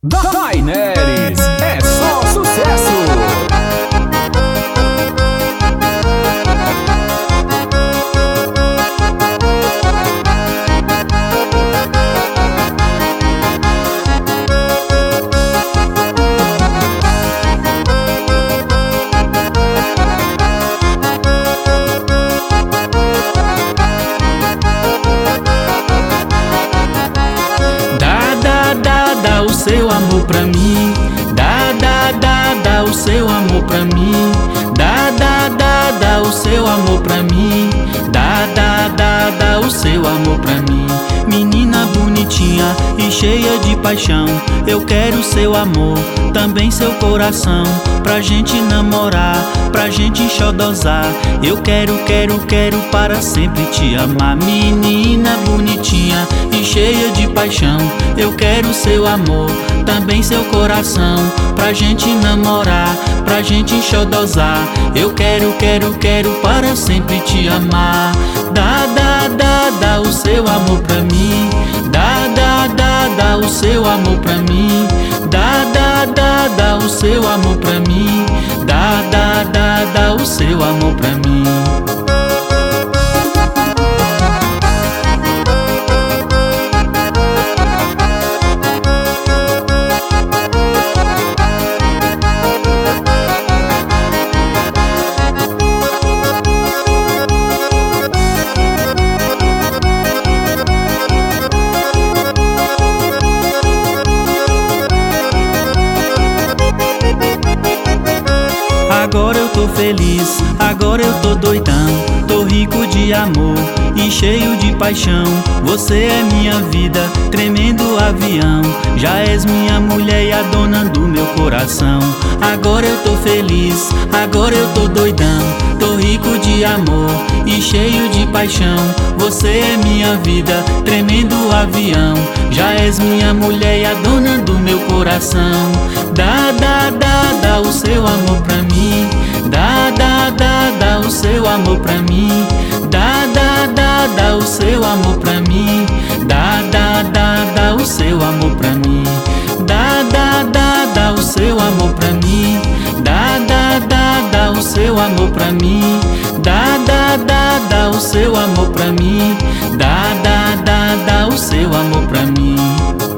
Daineris, é só sucesso! Dá o seu amor pra mim. Dá o seu amor pra mim. Dá o seu amor pra mim. Dá o seu amor pra mim. Menina bonitinha e cheia de paixão, eu quero seu amor, também seu coração, pra gente namorar, pra gente enxodozar. Eu quero para sempre te amar. Menina bonitinha e cheia de paixão, eu quero seu amor, também seu coração, pra gente namorar, pra gente enxodozar. Eu quero para sempre te amar. Dá o seu amor pra mim. Dá o seu amor pra mim. Dá o seu amor pra mim. Dá o seu amor pra mim. Agora eu tô feliz, agora eu tô doidão, tô rico de amor e cheio de paixão. Você é minha vida, tremendo avião, já és minha mulher e a dona do meu coração. Agora eu tô feliz, agora eu tô doidão, tô rico de amor e cheio de paixão. Você é minha vida, tremendo avião, já és minha mulher e a dona do meu coração. Dá o seu amor pra mim. Dá o seu amor pra mim. Dá o seu amor pra mim. Dá o seu amor pra mim. Dá o seu amor pra mim. Dá o seu amor pra mim. Dá o seu amor pra mim. Dá o seu amor pra mim.